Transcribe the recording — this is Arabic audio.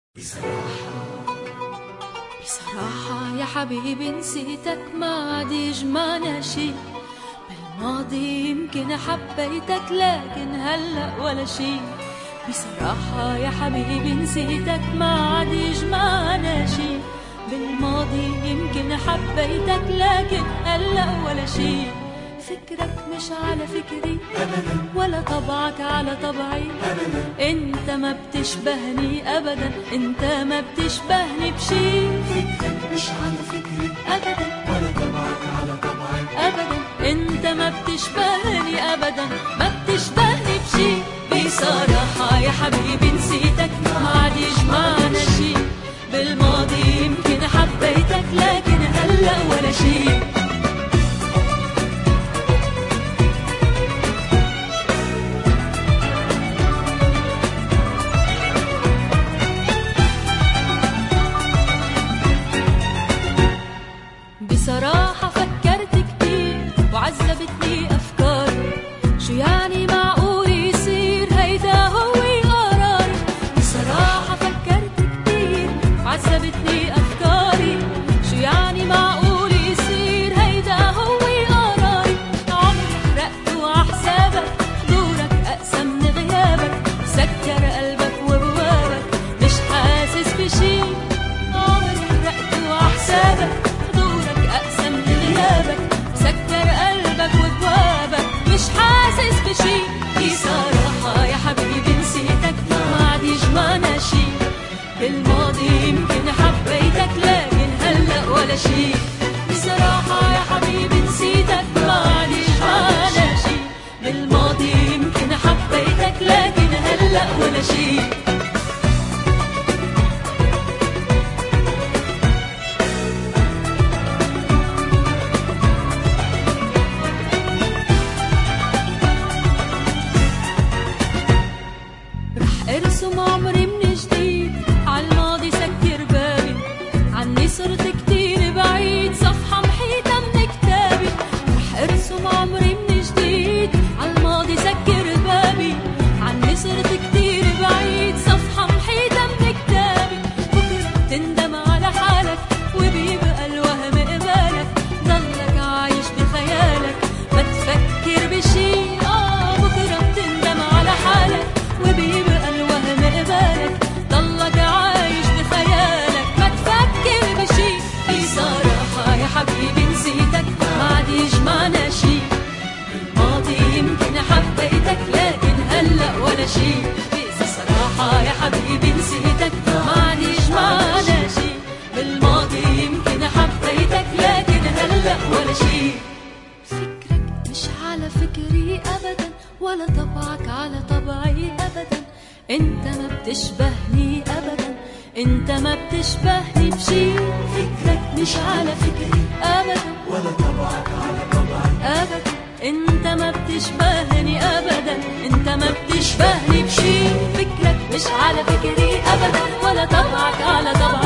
بصراحة يا حبيبي نسيتك ما عاد يجمعنا شي. بالماضي يمكن حبيتك لكن هلأ ولا شي. بصراحة يا حبيبي نسيتك ما عاد يجمعنا شي. بالماضي يمكن حبيتك لكن هلأ ولا شي. فكرك مش على فكري أبدا، ولا طبعك على طبعي أبدا. انت ما بتشبهني أبدا، انت ما بتشبهني بشي. فكرك مش على فكري أبدا، ولا طبعك على طبعي أبدا. انت ما بتشبهني أبدا، ما بتشبهني بشي. بصراحة يا حبيبي نسيتك ما عاد يجمعنا شي. بالماضي يمكن حبيتك لكن هلأ ولا شي. بصراحة فكرت كتير وعذبتني أفكاري. شو يعني معقول يصير هيدا هو قراري؟ بصراحة فكرت كتير وعذبتني أفكاري. شو يعني معقول يصير هيدا هو قراري؟ عمري حرقت وعحسابك، حضورك أقسى من غيابك. سكر قلبك وبوابك مش حاسس بشي. عمري حرقت وعحسابك، سكر قلبك وبوابك مش حاسس بشي. بصراحة يا حبيبي نسيتك ما عاد يجمعنا شي. بالماضي يمكن حبيتك لكن هلأ ولا شي. بصراحة يا حبيبي نسيتك ما عاد يجمعنا شي. بالماضي يمكن حبيتك لكن هلأ ولا شي. ارسم عمري من جديد عالماضي، سكر بابي. عني صرت كتير بعيد، صفحة محيطة من كتابي. رح ارسم عمري من جديد عالماضي، سكر بابي. عني صرت كتير بعيد، صفحة محيطة من كتابي. بكرة تندم على حالك وبيبقى الوهم قبالك. ضلك عايش بخيالك ما تفكر بشي. بكرة تندم على حالك وبيبقى الوهم قبالك. ضلك عايش بخيالك ما تفكر بشي. بصراحة يا حبيبي نسيتك ما عاد يجمعنا شي. بالماضي يمكن حبيتك لكن هلأ ولا شي. بصراحة يا حبيبي نسيتك ما عاد يجمعنا شي. بالماضي يمكن حبيتك لكن هلأ ولا شي. فكرك مش على فكري أبدا، ولا طبعك على طبعي أبدا. انت ما بتشبهني أبدا، انت ما بتشبهني بشي. فكرك مش على فكري أبدا، ولا طبعك على طبعي أبدا. انت ما بتشبهني أبدا، انت ما بتشبهني بشي. فكرك مش على فكري أبدا، ولا طبعك على طبعي